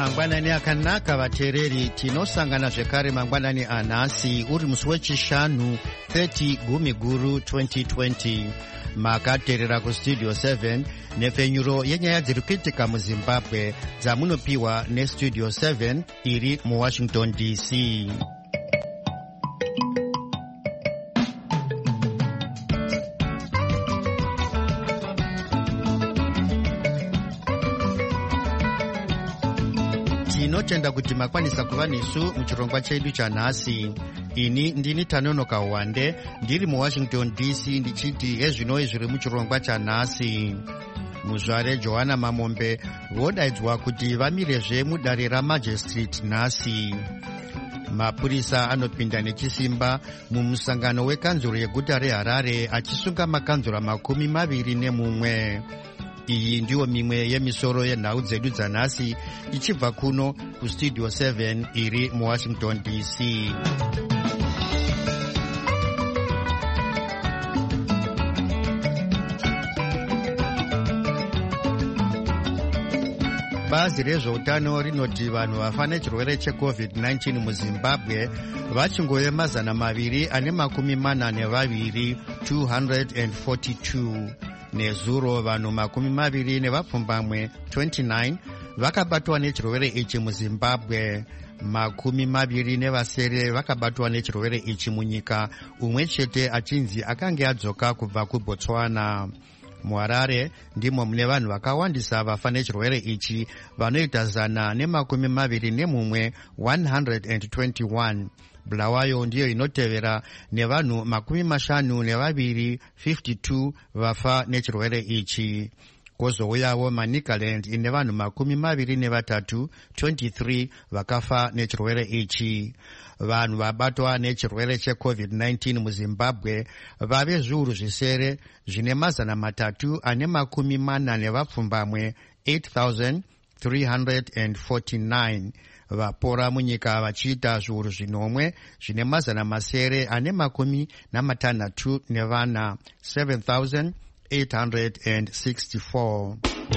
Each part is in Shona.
mangwanani akanaka vateereri, tinosangana zvekare mangwanani anhasi uri musi wechishanu 30 Gumiguru 2020. makateerera kustudio 7 nepfenyuro yenyaya dziri kuitika muzimbabwe dzamunopiwa nestudio 7 iri muwashington dc. tinotenda kuti makwanisa kuva nesu muchirongwa chedu chanhasi. ini ndini Tanonoka Wande ndiri muwashington dc ndichiti ezvinoi zviri muchirongwa chanhasi. muzvare Johanna Mamombe vodaidzwa kuti vamirezve mudare ramajistrate nhasi. mapurisa anopinda nechisimba mumusangano wekanzuro yeguta reHarare achisunga makanzura 21. iyi ndiyo mimwe yemisoro yenhau dzedu dzanhasi ichibva kuno kustudio 7 iri muwashington dc. bazi rezveutano rinoti vanhu vafa nechirwere cheCovid-19 muzimbabwe vachingove 242 242. nezuro vanhu 20 29 vakabatwa nechirwere ichi muzimbabwe. 27 vakabatwa nechirwere ichi munyika, umwe chete achinzi akange adzoka kubva kuBotswana. muHarare ndimo mune vanhu vakawandisa vafa nechirwere ichi, vanoita 121 121. Bulawayo ndiyo inotevera nevanhu 52 52 vafa nechirwere ichi. kwozouyawo Manicaland ine vanhu 23 23 vakafa nechirwere ichi. vanhu vabatwa nechirwere cheCovid-19 muzimbabwe vave zviuru zvisere zvine 340 8,349. vapora munyika vachiita zviuru zvinomwe zvine 964 7,864.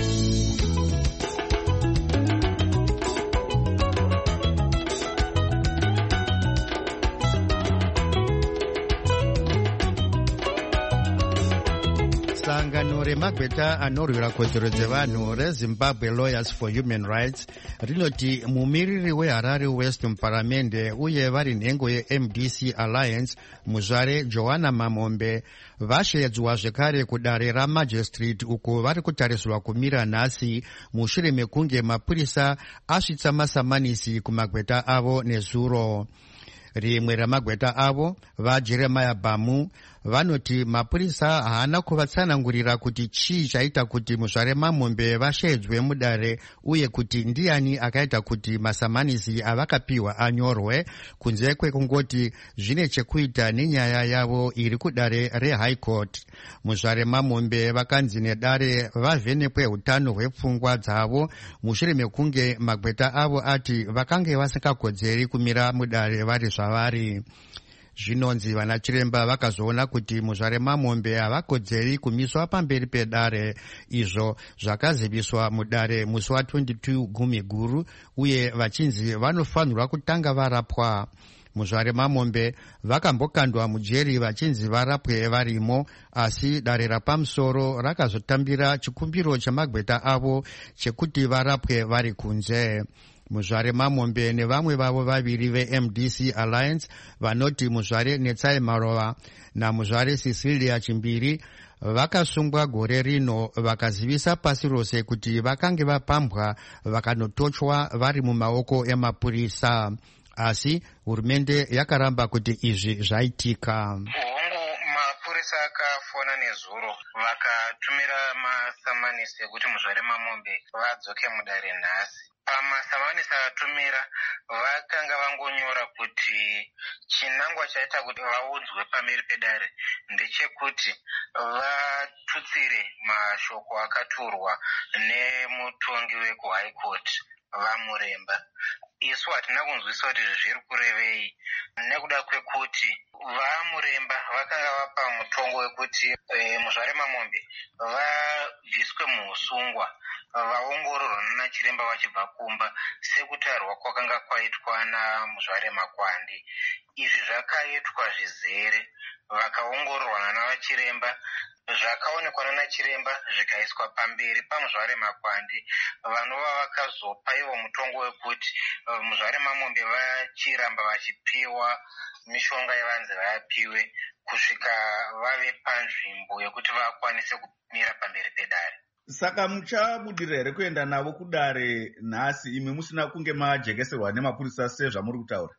sangano remagweta anorwira kodzero dzevanhu reZimbabwe Lawyers for Human Rights rinoti mumiriri weHarare West muparamende uye vari nhengo yeMDC Alliance muzvare Johanna Mamombe vashedzwa zvekare kudare ramajistrate uko vari kutarisirwa kumira nhasi mushure mekunge mapurisa asvitsa masamanisi kumagweta avo nezuro. rimwe ramagweta avo vaJeremiah Bamu vanoti mapurisa haana kuvatsanangurira kuti chii chaita kuti muzvare Mamombe vashedzwe mudare uye kuti ndiani akaita kuti masamanisi avakapiwa anyorwe, kunze kwekungoti zvine chekuita nenyaya yavo iri kudare reHigh Court. muzvare Mamombe vakanzi nedare vavhenekwe utano hwepfungwa dzavo mushure mekunge magweta avo ati vakange vasingakodzeri kumira mudare vari zvavari. zvinonzi vana chiremba vakazoona kuti muzvare Mamombe havakodzeri kumiswa pamberi pedare. izvo zvakaziviswa mudare musi wa22 Gumiguru uye vachinzi vanofanirwa kutanga varapwa. muzvare Mamombe vakambokandwa mujeri vachinzi varapwe varimo, asi dare rapamusoro rakazotambira chikumbiro chamagweta avo chekuti varapwe vari kunze. muzvare Mamombe nevamwe vavo vaviri veMDC Alliance vanoti muzvare Netsai Marova namuzvare Cecilia Chimbiri vakasungwa gore rino vakazivisa pasi rose kuti vakange vapambwa vakanotochwa vari mumaoko emapurisa, asi hurumende yakaramba kuti izvi zvaitika. mapurisa akafona nezuro vakatumira masamanisi ekuti muzvare Mamombe vadzoke mudare nhasi. pamasamanisi atumira vakanga vangonyora kuti chinangwa chaita kuti vaudzwe pamberi pedare ndechekuti vatutsire mashoko akaturwa nemutongi wekuHigh Court vamuremba. isu hatina kunzwisisa kuti zviri kurevei, nekuda kwekuti vamuremba vakanga vapa mutongo wekuti muzvare Mamombe vabviswe muusungwa vaongororwa nanachiremba vachibva kumba sekutarwa kwakanga kwaitwa naMuzvare Makwande. Izvi zvakaitwa zvizere, vakaongororwa nanachiremba, zvakaonekwa nanachiremba zvikaiswa pamberi paMuzvare Makwande, vanova vakazopa ivo mutongo wekuti Muzvare Mamombe vachiramba vachipiwa mishonga yavanzi vapiwe kusvika vave panzvimbo yekuti vakwanise kumira pamberi pedare. Saka muchabudirira here kuenda navo kudare nhasi imi musina kunge majekeserwa nemapurisa sezvamuri kutaura?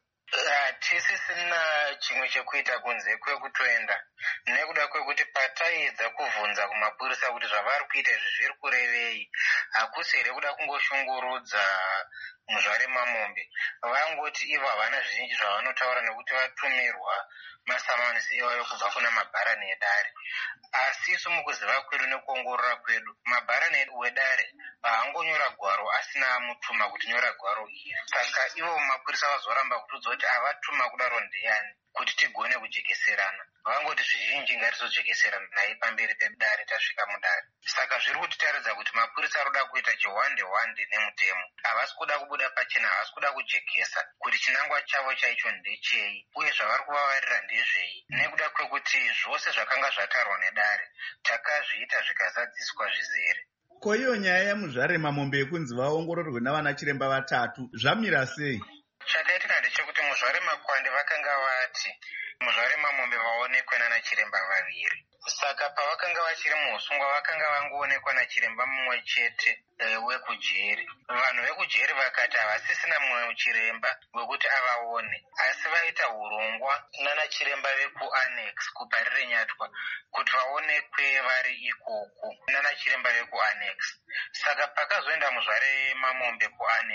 Tisisina chimwe chekuita kunze kwekutoenda, nekuda kwekuti pataedza kubvunza kumapurisa kuti zvavari kuita izvi zviri kurevei, hakusi here kuda kungoshungurudza Muzvare Mamombe. Vangoti ivo havana zvizhinji zvavanotaura nekuti vatumirwa masamanisi iwayo kubva kuna mabharani edare. Asi isu mukuziva kwedu nekuongorora kwedu, mabharani wedare haangonyora gwaro asina amutuma kuti nyora gwaro iri. Saka ivo mapurisa vazoramba kutiudza kuti avatuma kudaro ndeyani kuti tigone kujekeserana. Vangoti zvizhinji ngatizojekeserana naye pamberi pedare tasvika mudare. Saka zviri kutitaridza kuti mapurisa arikuda kuita chihwande-hwande nemutemo. Havasi kuda kubuda pachena, havasi kuda kujekesa kuti chinangwa chavo chaicho ndechei uye zvavari kuvavarira ndezvei, nekuda kwekuti zvose zvakanga zvatarwa nedare takazviita zvikazadziswa zvizere. Ko iyo nyaya yaMuzvare Mamombe yekunzi vaongororwe navana chiremba vatatu zvamira sei? Chakaitika ndechekuti Muzvare Makwande vakanga vati Muzvare Mamombe vaonekwe nanachiremba vaviri. Saka pavakanga vachiri muusungwa vakanga vangoonekwa nachiremba mumwe chete wekujeri. Vanhu vekujeri vakati havasisina mumwe chiremba wekuti avaone, asi vaita urongwa nanachiremba vekuannex kuBharire Nyatwa kuti vaonekwe vari ikoko nanachiremba vekuannex. Saka pakazoenda Muzvare Mamombe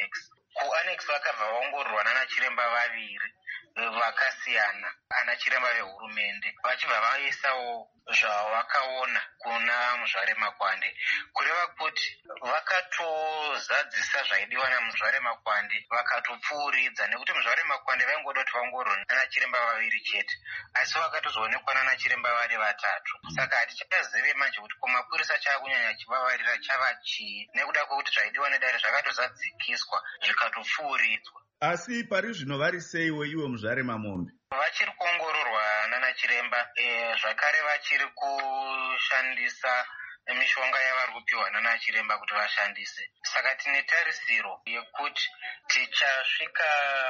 kuannex vakabva vaongororwa nanachiremba vaviri vakasiyana, anachiremba vehurumende, vachibva vaisawo zvavakaona kuna Muzvare Makwande, kureva kuti vakatozadzisa zvaidiwa naMuzvare Makwande vakatopfuuridza, nekuti Muzvare Makwande vaingoda kuti vaongororwe nanachiremba vaviri chete, asi vakatozoonekwa nanachiremba vari vatatu. Saka hatichazive manje kuti kumapurisa chaakunyanya chivavarira chava chii, nekuda kwekuti zvaidiwa nedare zvakatozadzikiswa zvikatopfuuridzwa. Asi pari zvino vari seiwo iwe Muzvare Mamombe? Vachiri kuongororwa nanachiremba, zvakare vachiri kushandisa mishonga yavari kupiwa nanachiremba kuti vashandise. Saka tine tarisiro yekuti tichasvika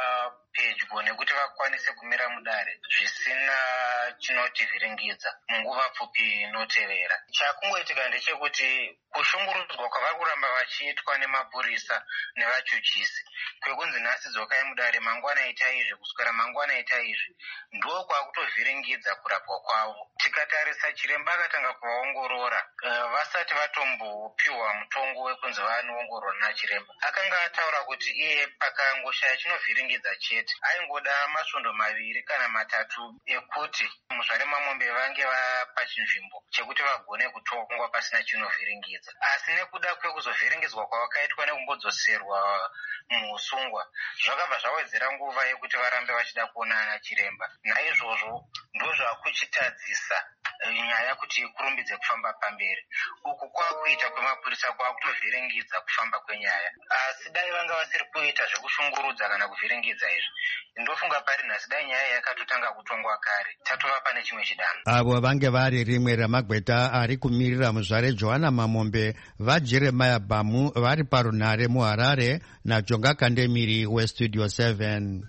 pedyo nekuti vakwanise kumira mudare zvisina chinotivhiringidza munguva pfupi inotevera. Chakungoitika ndechekuti kushungurudzwa kwavari kuramba vachiitwa nemapurisa nevachuchisi kwekunzi nhasi dzokai mudare, mangwana itai izvi, kuswera mangwana itai izvi, ndo kwakutovhiringidza kurapwa kwavo. Tikatarisa chiremba akatanga kuvaongorora vasati vatombopiwa mutongo wekunzi vanoongororwa nachiremba, akanga ataura kuti iye pakangoshaya chinovhiringidza chete aingoda masvondo maviri kana matatu ekuti Muzvare Mamombe vange vapa chinzvimbo chekuti vagone kutongwa pasina chinovhiringidza. Asi nekuda kwekuzovhiringidzwa kwavakaitwa nekumbodzoserwa muusungwa, zvakabva zvawedzera nguva yekuti varambe vachida kuona anachiremba. Naizvozvo ndozvakuchitadzisa nyaya kuti ikurumbidze kufamba pamberi. Uku kwakuita kwemapurisa kwakutovhiringidza kufamba kwenyaya. Asi dai vanga vasiri kuita zvekushungurudza kana kuvhiringidza izvi, ndofunga pari nhasi dai nyaya yakatotanga kutongwa kare, tatova pane chimwe chidanho. Avo vange vari rimwe ramagweta ari kumirira Muzvare Joana Mamombe vaJeremiah Bamu vari parunhare muHarare naJonga Kandemiri weStudio 7.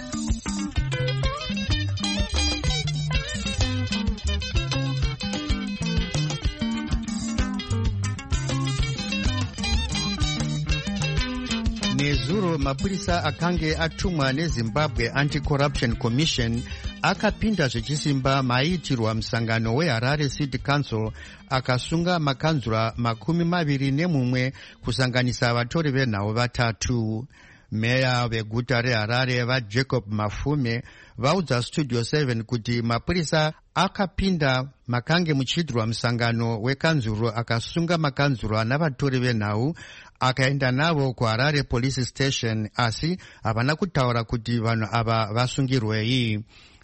Nezuro mapurisa akange atumwa neZimbabwe Anti-Corruption Commission akapinda zvechisimba maiitirwa musangano weHarare City Council akasunga makanzura 21 kusanganisa vatori venhau vatatu. Meya veguta reHarare vaJacob Mafume vaudza Studio 7 kuti mapurisa akapinda makange muchiitirwa musangano wekanzuro akasunga makanzuro navatori venhau akaenda navo kuHarare Police Station, asi havana kutaura kuti vanhu ava vasungirwei.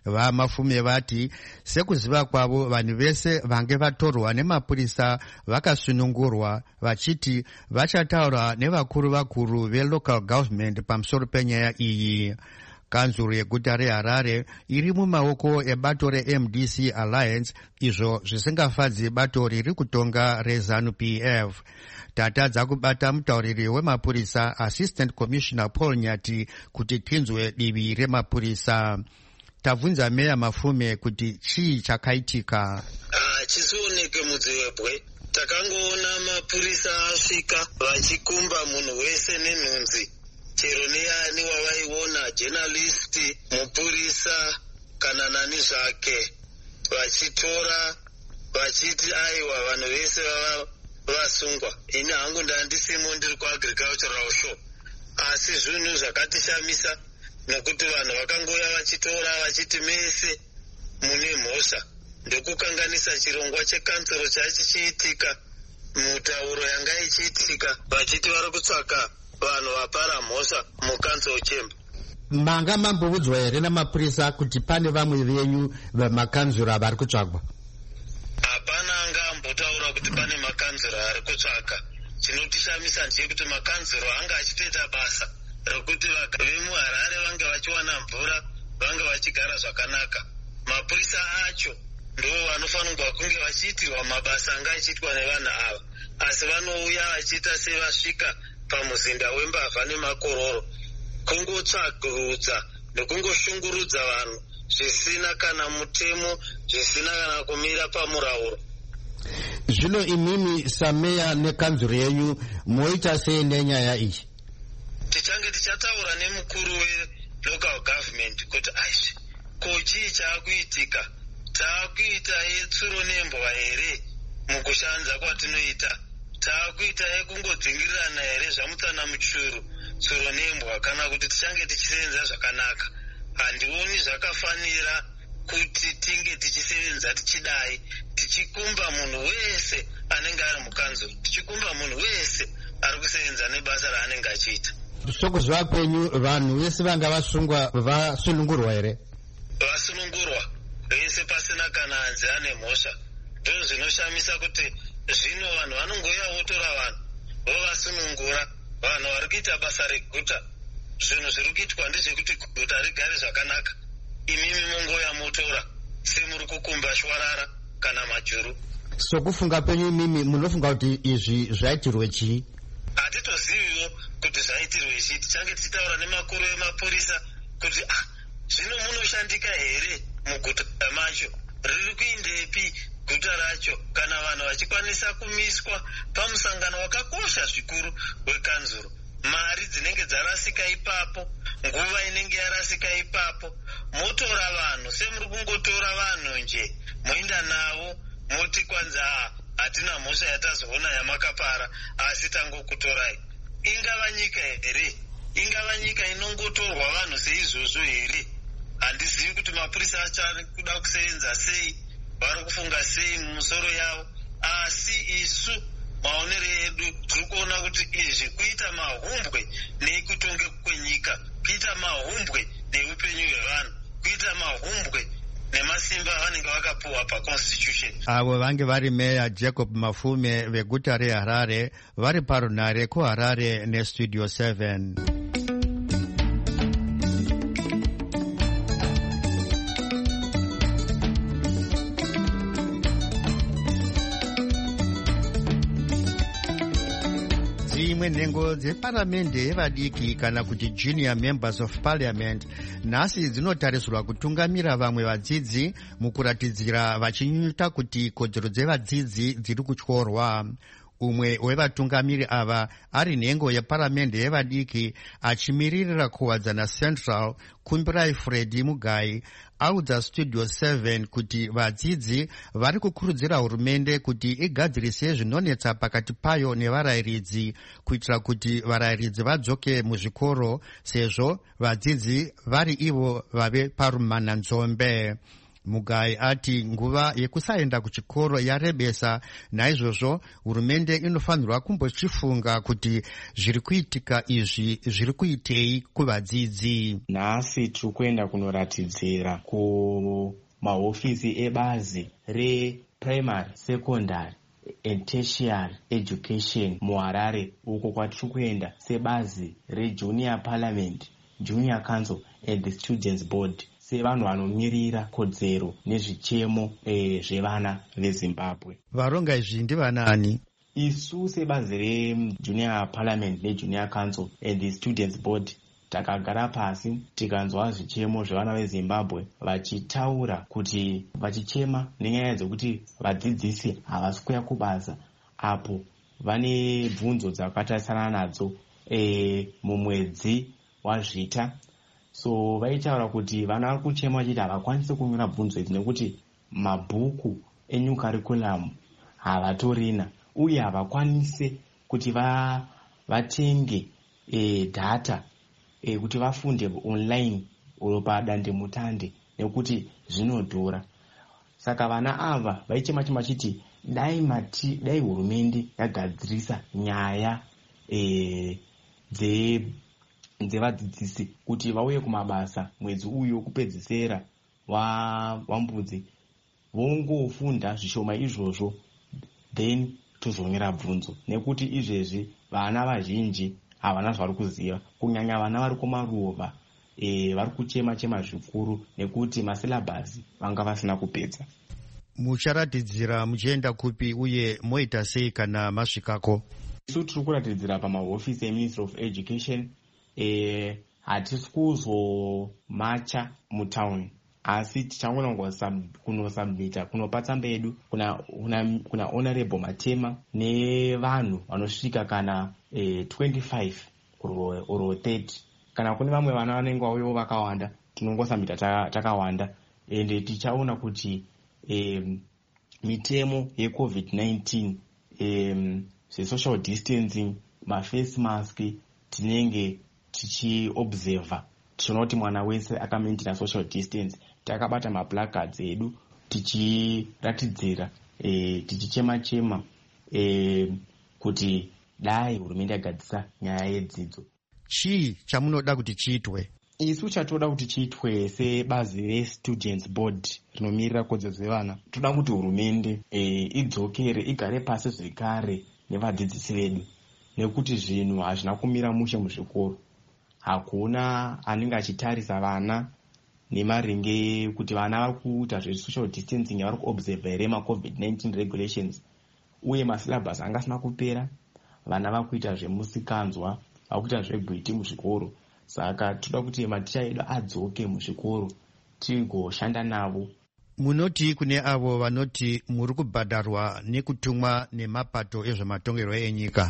Vamafume vati sekuziva kwavo vanhu vese vange vatorwa nemapurisa vakasunungurwa vachiti vachataura nevakuru velocal government pamusoro penyaya iyi. Kanzuru yeguta reHarare iri mumaoko ebato reMDC Alliance, izvo zvisingafadzi bato riri kutonga reZANU-PF. Tatadza kubata mutauriri wemapurisa Assistant Commissioner Paul Nyati kuti tinzwe divi remapurisa. Tabvunza Meya Mafume kuti chii chakaitika. Chisioneke mudziwebwe takangoona mapurisa asvika vachikumba munhu wese nenhunzi, chero neani wavaiona, journalist, mupurisa kana nani zvake, vachitora vachiti aiwa vanhu vese vasungwa. Ini hangu ndandisimo ndiri kuagricultural show, asi zvinhu zvakatishamisa nekuti vanhu vakangoya vachitora vachiti mese mune mhosva. Ndokukanganisa chirongwa chekansero chachichiitika, mutauro yanga ichiitika, vachiti vari kutsvaka vanhu vapara mhosva mukansel chamber. Manga mambovudzwa here namapurisa kuti pane vamwe venyu vemakanzura vari kutsvagwa? Hapana anga ambotaura kuti pane makanzura ari kutsvaka. Chinotishamisa ndechekuti makanzura anga achitoita basa rekuti vemuHarare vange vachiwana mvura, vange vachigara zvakanaka. Mapurisa acho ndo vanofanirwa kunge vachiitirwa mabasa anga achiitwa nevanhu ava, asi vanouya vachiita sevasvika pamuzinda wembavha nemakororo, kungotsvagurudza nekungoshungurudza vanhu zvisina kana mutemo, zvisina kana kumira pamurauro. Zvino imimi sameya nekanzuru yenyu moita sei nenyaya iyi? Tichange tichataura nemukuru welocal government kuti aizvi ko chii chaakuitika, taakuita yetsuro nembwa here mukushanza kwatinoita, taakuita yekungodzingirirana here zvamutsana muchuru tsuro nembwa, kana kuti tichange tichisevenza zvakanaka. Handioni zvakafanira kuti tinge tichisevenza tichidai, tichikumba munhu wese anenge ari mukanzuro, tichikumba munhu wese ari kusevenza nebasa raanenge achiita. Sokuziva kwenyu vanhu vese vanga vasungwa vasunungurwa here? Vasunungurwa vese pasina kana hanzi ane mhosva. Ndo zvinoshamisa kuti zvino vanhu vanongoya votora vanhu vovasunungura, vanhu vari kuita basa reguta. Zvinhu zviri kuitwa ndezvekuti guta rigare zvakanaka, imimi mongoya motora semuri kukumba shwarara kana majuru. Sokufunga penyu imimi munofunga kuti izvi zvaitirwe chii? Hatitoziviwo kuti zvaitirwe chii. Tichange tichitaura nemakuru emapurisa kuti zvino munoshandika here muguta macho, riri kuindepi guta racho, kana vanhu vachikwanisa kumiswa pamusangano wakakosha zvikuru wekanzuro. Mari dzinenge dzarasika ipapo, nguva inenge yarasika ipapo, motora vanhu semuri kungotora vanhu nje, moenda navo moti kwanza hatina mhosva yatazoona yamakapara, asi tangokutorai. Ingava nyika here? Ingava nyika inongotorwa vanhu seizvozvo here? Handizivi kuti mapurisa acho ari kuda kusevenza sei, vari kufunga sei mumusoro yavo, asi isu maonero edu tiri kuona kuti izvi kuita mahumbwe nekutonge kwenyika, kuita mahumbwe neupenyu hwevanhu, kuita mahumbwe nemasimba avanenge vakapuwa paconstitution. Avo vange vari Meya Jacob Mafume veguta reHarare vari parunare kuHarare neStudio 7. Dzimwe nhengo dzeparamende yevadiki kana kuti junior members of parliament nhasi dzinotarisirwa kutungamira vamwe vadzidzi mukuratidzira vachinyunyuta kuti kodzero dzevadzidzi dziri kutyorwa. Umwe wevatungamiri ava ari nhengo yeparamende yevadiki achimiririra kuwadzana Central Kumbirai Fred Mugai audza Studio 7 kuti vadzidzi vari kukurudzira hurumende kuti igadzirise zvinonetsa pakati payo nevarayiridzi kuitira kuti varayiridzi vadzoke muzvikoro sezvo vadzidzi vari ivo vave parumananzombe. Mugai ati nguva yekusaenda kuchikoro yarebesa, naizvozvo hurumende inofanirwa kumbochifunga kuti zviri kuitika izvi zviri kuitei kuvadzidzi. Nhasi tiri kuenda kunoratidzira kumahofisi ebazi reprimary, secondary and tertiary education muHarare, uko kwatiri kuenda sebazi rejunior parliament, junior council and the students board, sevanhu vanomirira kodzero nezvichemo zvevana veZimbabwe. Varonga izvi ndivanani? Isu sebazi rejunior parliament nejunior council and the students board takagara pasi tikanzwa zvichemo zvevana veZimbabwe vachitaura kuti vachichema nenyaya dzekuti vadzidzisi havasi kuuya kubasa, apo vane bvunzo dzakatarisana nadzo mumwedzi waZvita. So vaitaura kuti vana vari kuchema vachiti havakwanisi kunyora bvunzo idzi nekuti mabhuku enew curriculum havatorina, uye havakwanisi kuti vatenge data kuti vafunde online uro padandemutande nekuti zvinodhura. Saka vana ava vaichema vachiti dai hurumende yagadzirisa nyaya dzevadzidzisi kuti vauye kumabasa mwedzi uyu wekupedzisira wambudzi, vongofunda zvishoma izvozvo then tozonyora bvunzo, nekuti izvezvi vana vazhinji havana zvavari kuziva, kunyanya vana vari kumaruva vari kuchema zvikuru nekuti masilabhasi vanga vasina kupedza. Mucharatidzira muchienda kupi uye moita sei kana masvikako? Isu tiri kuratidzira pamahofisi eMinistry of Education. Hatisi kuzomacha mutauni, asi tichangona kunosubmita kunopa tsamba yedu kuna Honorable Matema nevanhu vanosvika kana 25 oro 30. Kana kune vamwe vana vanenge vauyawo vakawanda, tinongosubmita takawanda, ende tichaona kuti mitemo yeCovid-19, zve-social distancing, maface mask tinenge tichiobserva. Tichiona kuti mwana wese akamaintaina social distance. Takabata maplacards edu tichiratidzira, tichichema kuti dai hurumende yagadzisa nyaya yedzidzo. Chii chamunoda kuti chiitwe? Isu chatoda kuti chiitwe sebazi restudents board rinomirira kodzero dzevana, toda kuti hurumende idzokere igare pasi zvekare nevadzidzisi vedu, nekuti zvinhu hazvina kumira mushe muzvikoro. Hakuna anenge achitarisa vana nemaringe kuti vana vari kuita zve-social distancing, vari kuobserva here ma-COVID-19 regulations, uye masilabhasi anga asina kupera. Vana vari kuita zvemusikanzwa, vari kuita zvegwiti muzvikoro. Saka toda kuti maticha edu adzoke muzvikoro tigoshanda navo. Munoti kune avo vanoti muri kubhadharwa nekutumwa nemapato ezvematongerwo enyika?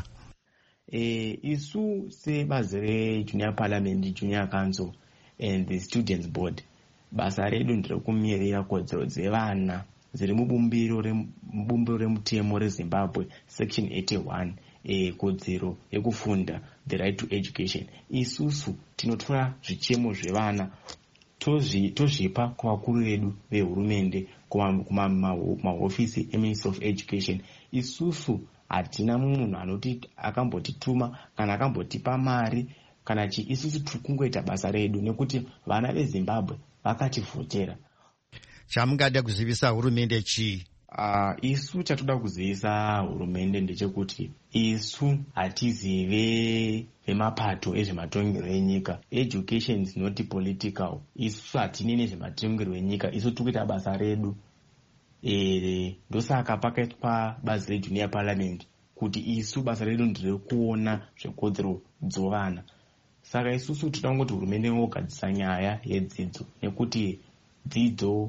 Isu sebazi rejunior parliament, junior council and the students board, basa redu nderekumirira kodzero dzevana dziri mubumbiro remutemo reZimbabwe section 81, kodzero yekufunda, the right to education. Isusu tinotora zvichemo zvevana tozvipa kuvakuru vedu vehurumende, kumahofisi eMinistry of Education. Isusu hatina munhu anoti akambotituma kana akambotipa mari kana isusu tiri kungoita basa redu nekuti vana veZimbabwe vakativhotera. Chamungada kuzivisa hurumende chii? Isu chatoda kuzivisa hurumende ndechekuti isu hatizive vemapato ezvematongerwo enyika. Education is not political. Isu hatine nezvematongerwo enyika, isu tiri kuita basa redu. Ndosaka pakaitwa bazi rejunior parliament kuti isu basa redu ndiri kuona zvekodzero dzovana. Saka isusu toda kuti hurumende ngogadzisa nyaya yedzidzo, nekuti dzidzo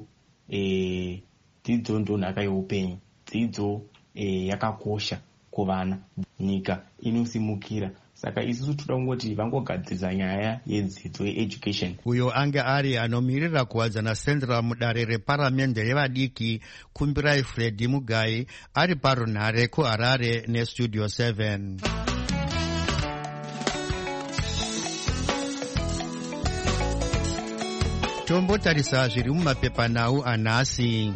ndo nhaka yeupenyu. Dzidzo yakakosha kuvana, nyika inosimukira. Saka isusu toda kungoti vangogadzisa nyaya yedzidzo yeeducation. Uyo anga ari anomirira kuwadzana Central mudare reparamende revadiki Kumbirai Fred Mugai ari parunhare kuHarare neStudio 7. tombotarisa zviri mumapepanhau anhasi.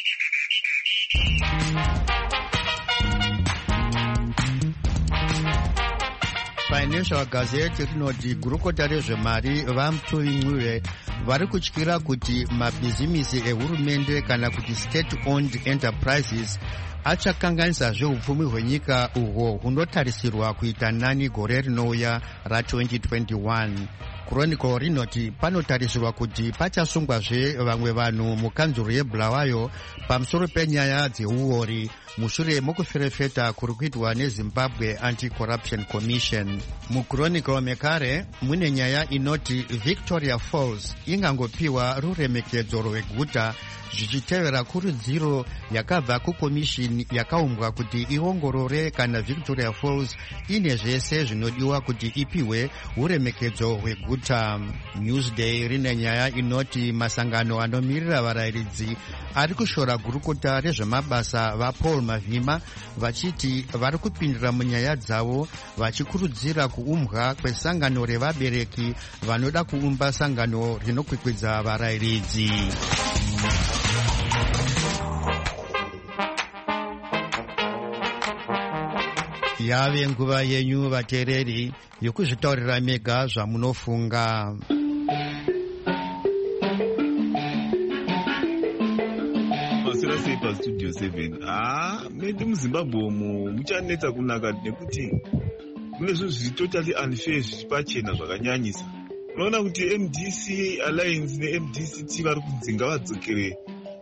Financial Gazette rinoti gurukota rezvemari vaMutoimwiwe vari kutyira kuti mabhizimisi ehurumende kana kuti state-owned enterprises achakanganisazve upfumi hwenyika uhwo hunotarisirwa kuita nani gore rinouya ra2021. Chronicle rinoti panotarisirwa kuti pachasungwazve vamwe vanhu mukanzuro yeBulawayo pamusoro penyaya dzeuori mushure mokuferefeta kuri kuitwa neZimbabwe Anti-Corruption Commission. MuChronicle mekare mune nyaya inoti Victoria Falls ingangopiwa ruremekedzo rweguta zvichitevera kurudziro yakabva kukomishini yakaumbwa kuti iongorore kana Victoria Falls ine zvese zvinodiwa kuti ipiwe uremekedzo hweguta. Newsday rine nyaya inoti masangano anomirira varayiridzi ari kushora gurukota rezvemabasa vaPaul Mavhima vachiti vari kupindira munyaya dzavo vachikurudzira kuumbwa kwesangano revabereki vanoda kuumba sangano rinokwikwidza varayiridzi. Yave nguva yenyu vateereri yokuzvitaurira mega zvamunofunga. Masira sei pastudio 7 medu muZimbabwe umu muchanetsa kunaka nekuti mune zvinhu zviri totally unfair zviri pachena zvakanyanyisa. Unoona kuti MDC Alliance neMDCT vari kudzinga vadzokere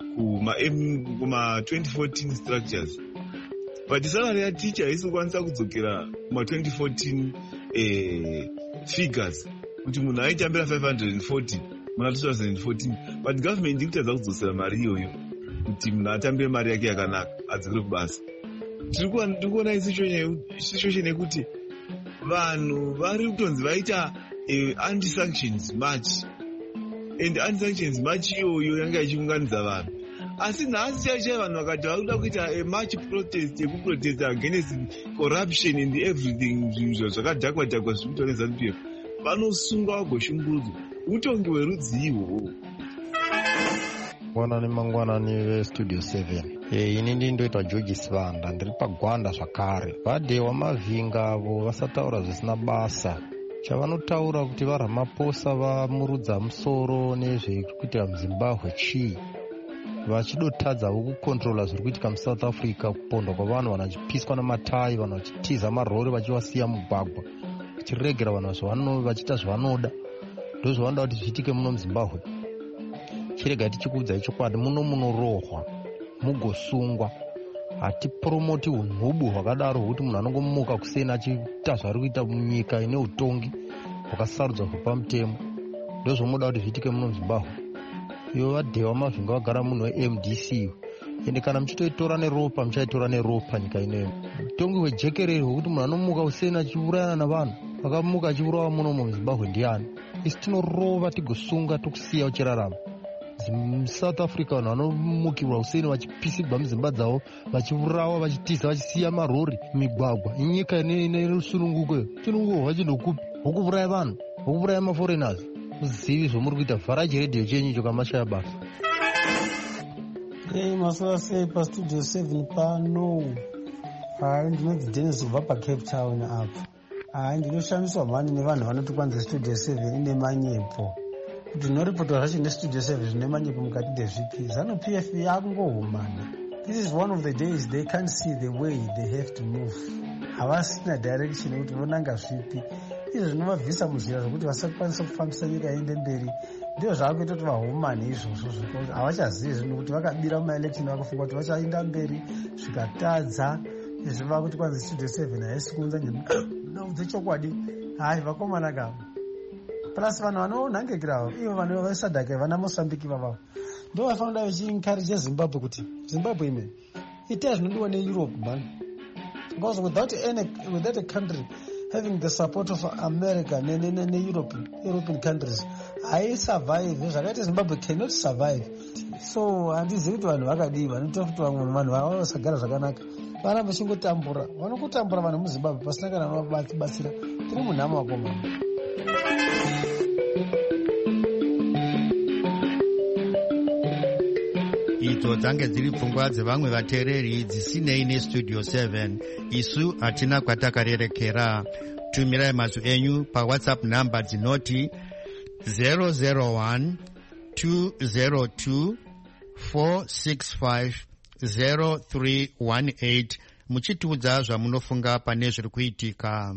kuma 2014 structures. But salary ya teacher haisi kukwanisa kudzokera kuma 2014 figures kuti munhu aitambira 540 muna 2014, but government ikutadza kudzosera mari iyoyo kuti munhu atambire mari yake yakanaka adzokere kubasa. Tiri kuona situation yekuti vanhu vari kutonzi vaita anti-sanctions march, and anti-sanctions march iyoyo yanga ichiunganidza vanhu. Asi nhasi chaichai vanhu vakati vari kuda kuita march protest yekuprotesta against corruption and everything, zvinhu zvakadhakwa dhakwa zviri kuitwa neZANU-PF, vanosungwa vagoshungurudzwa. Utongi hwerudzi ihwohwo. Mangwanani mangwanani vestudio 7. Ini ndindoitwa George Sivanda, ndiri pagwanda zvakare. Vadhewa Mavhinga avo vasataura zvisina basa. Chavanotaura kuti vaRamaphosa vamurudza musoro nezviri kuitika muZimbabwe chii. Vachidotadzawo kukontrola zviri kuitika muSouth Africa, kupondwa kwavanhu, vanhu vachipiswa namatai, vanhu vachitiza marori vachivasiya mugwagwa, vachiregera vanhu vachiita zvavanoda. Ndozvavanoda kuti zviitike muno muZimbabwe. Chirega tichikuudzai chokwadi, muno munorohwa mugosungwa. Hatipromoti unhubu hwakadaro hwokuti munhu anongomuka kuseni achiita zvaari kuita munyika ine utongi hwakasarudzwa pamutemo. Ndozvamunoda kuti zviitike muno muZimbabwe. Ivo vadhewa Mavhinga vagara munhu weMDC, ende kana muchitoitora neropa muchaitora neropa nyika ineyo. Utongi hwejekerere hwekuti munhu anomuka kuseni achiurayana navanhu, akamuka achiurawa muno muZimbabwe ndiani? Isi tinorova tigosunga tokusiya uchirarama. South Africa vanhu vanomukirwa kuseni vachipisigwa muzimba dzavo, vachiurawa, vachitiza, vachisiya marori migwagwa. Inyika ine rusununguko iyo. Sununguko hwachinokupi hwokuuraya vanhu, hwokuuraya maforeigners. Muzivi zvomuri kuita, vharai chiredhiyo chenyu icho kamashaya basa. Masora sei pastudio 7 pano. Ndinonzi Dennis kubva paCape Town apa. Ndinoshamiswa mhani nevanhu vanoti kwanzi studio 7 ine manyepo. Kuti zvinoripotwa zvacho nestudio 7 zvine manyepo mukati ndezvipi. ZANU-PF yakungohumana. This is one of the days they can't see the way they have to move. Havasina direction yekuti vonanga zvipi. Izvo zvinovabvisa muzhira zvokuti vasakwanisa kufambisa nyika iende mberi. Ndizvo zvavakuita kuti vahumane izvozvo zvekuti havachazivi zvinhu kuti vakabira mumaelection vakafunga kuti vachaenda mberi zvikatadza. Izvi vakuti kwanzi studio 7 haisi kuunza nhau dzechokwadi. Hai vakomana gavo. Plus vanhu vanonhangekirawo ivo vanhu vesadhaka vana Mozambique vavavo ndo vafanira vachiencourage Zimbabwe kuti Zimbabwe ime itai zvinodiwa neEurope man, because without a country having the support of America European countries haisurvive. Zvakaita Zimbabwe cannot survive. So handizivi kuti vanhu vakadii, vanoita kuti vamwe vanhu vava vasagara zvakanaka vana vachingotambura, vanokutambura vanhu muZimbabwe pasina kana vanobatsira. Tiri munhamo wakomana. idzo dzange dziri pfungwa dzevamwe vateereri dzisinei nestudio 7. Isu hatina kwatakarerekera. Tumirai mazwi enyu pawhatsapp namba dzinoti 001 202 465 0318 muchitiudza zvamunofunga pane zviri kuitika.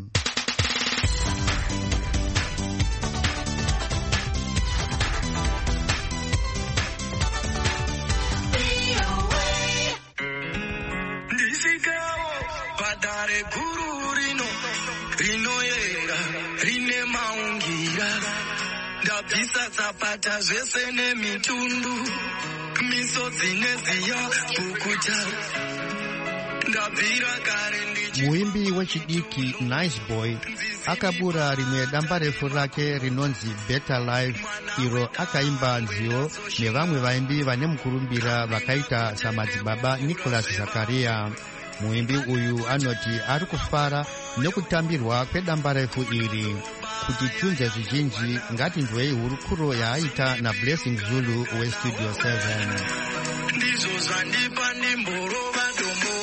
Ndabvisa tsapata zvese nemitundu, misodzi neziya bukuta. Ndabvira kare ndichi. Muimbi wechidiki Nice Boy akabura rimwe damba refu rake rinonzi Better Life, iro akaimba nziyo nevamwe vaimbi vane mukurumbira vakaita samadzibaba Nicholas Zakaria. Muimbi uyu anoti ari kufara nekutambirwa kwedamba refu iri. Kuti tiunze zvizhinji ngatinzwei hurukuro yaaita naBlessing Zulu weStudio 7. Ndizvo zvandipa ndimborova dombo.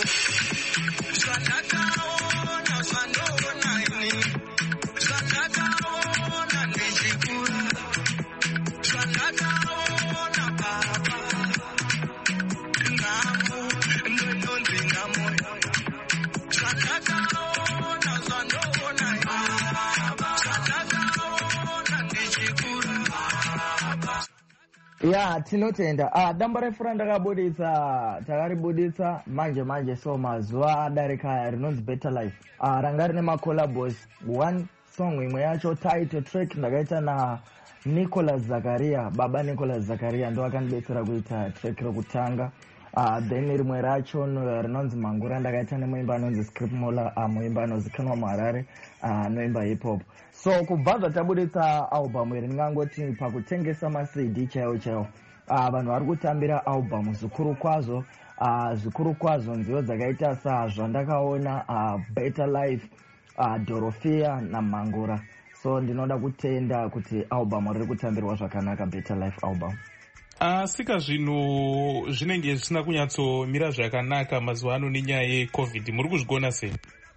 Zvandakaona zvandoona ini. Zvandakaona ndichikura. Zvandakaona baba. Nhamo ndononzi nhamo. Zvandakaona zvandoona ini. Ya tinotenda damba refu randakabuditsa takaribuditsa manje so mazuva adarika rinonzi Better Life ranga rine macollabos. One song imwe yacho title track ndakaita Nicholas Zakaria, baba Nicholas Zakaria ndo akandibetsera kuita track rokutanga. Then rimwe racho rinonzi Mangura ndakaita nemuimba anonzi Script Mola, muimba anozikanwa muHarare anoimba hip hop. So kubva zvatabuditsa album iri ndingangoti pakutengesa maCD chaiwo vanhu vari kutambira album zvikuru kwazvo nziyo dzakaita sazvandakaona Better Life, Dorothea naMangura. So ndinoda kutenda kuti album riri kutambirwa zvakanaka, Better Life album. Sika zvinhu zvinenge zvisina kunyatsomira zvakanaka mazuva ano nenyaya yeCovid, muri kuzvigona sei?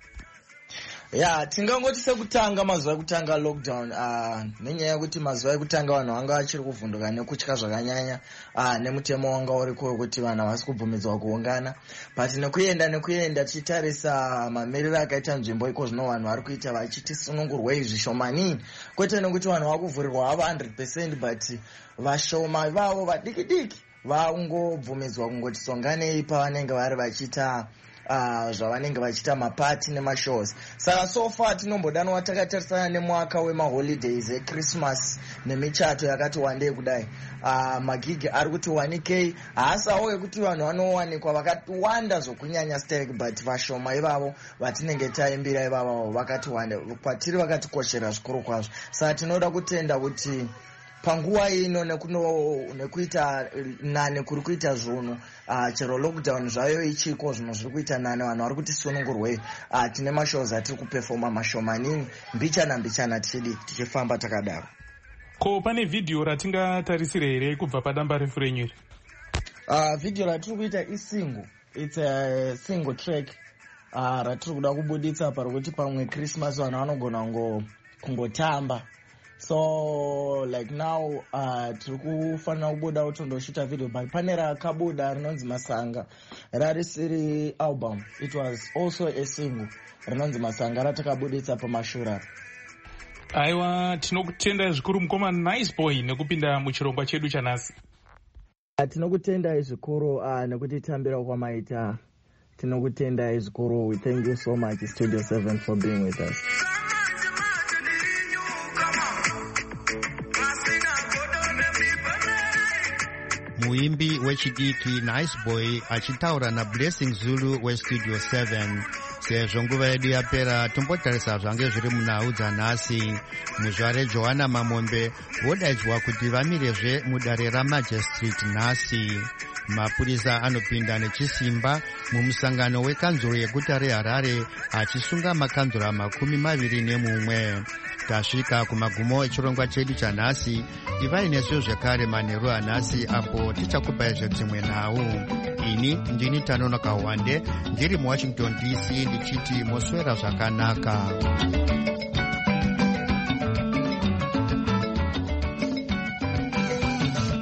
Ya tingangoti sekutanga mazuva ekutanga lockdown nenyaya yekuti mazuva ekutanga vanhu vanga vachiri kuvhunduka nekutya zvakanyanya nemutemo wanga uriko wekuti vanhu havasi kubvumidzwa kuungana, but nekuenda tichitarisa mamiriro akaita nzvimbo iko zvino vanhu vari kuita vachiti sunungurwei zvishomanini, kwete nekuti vanhu vakuvhurirwa havo 100%, but vashoma ivavo vadiki vangobvumidzwa kungoti songanei pavanenge vari vachiita zvavanenge vachiita mapati nemashows. Saka so far tinombodanwa takatarisana nemwaka wemaholidays eChristmas nemichato yakati wandei kudai, magigi ari kuti 1k, haasawo ekuti vanhu vanowanikwa vakawanda zvokunyanya stake, but vashoma ivavo vatinenge taimbira ivavo vakati wanda kwatiri, vakatikoshera zvikuru kwazvo. Saka tinoda kutenda kuti panguva ino nekuita nane kuri kuita zvinhu, chero lockdown zvayo ichiko zvinhu zviri kuita nane, vanhu vari kuti sunungurwei, tine mashows atiri kupefoma mashomanini, mbichana tichifamba takadaro. Ko pane vhidhiyo ratingatarisire here kubva padamba refu renyu? Vhidhiyo ratiri kuita isingle, it's a single track ratiri kuda kubuditsa parikuti pamwe Christmas vanhu vanogona kungotamba. So like now tiri kufanira kubuda utondoshuta video, but pane rakabuda rinonzi Masanga rarisiri album, it was also a single rinonzi Masanga ratakabuditsa pamashura. Aiwa, tinokutenda zvikuru mukoma Nice Boy nekupinda muchirongwa chedu chanhasi. Tinokutenda zvikuru nekutitambira kwamaita, tinokutenda zvikuru. We thank you so much Studio 7 for being with us. Muimbi wechidiki Nice Boy achitaura naBlessing Zulu weStudio 7. Sezvo nguva yedu yapera, tombotarisa zvange zviri munhau dzanhasi. Muzvare Johanna Mamombe vodaidzwa kuti vamirezve mudare raMajestic nhasi. Mapurisa anopinda nechisimba mumusangano wekanzuro yeguta reHarare achisunga makanzura 21. tasvika kumagumo echirongwa chedu chanhasi. Ivai nesu zvekare manheru anhasi apo tichakupai zvedzimwe nhau. Ini ndini Tanonoka Wande ndiri muWashington DC ndichiti moswera zvakanaka.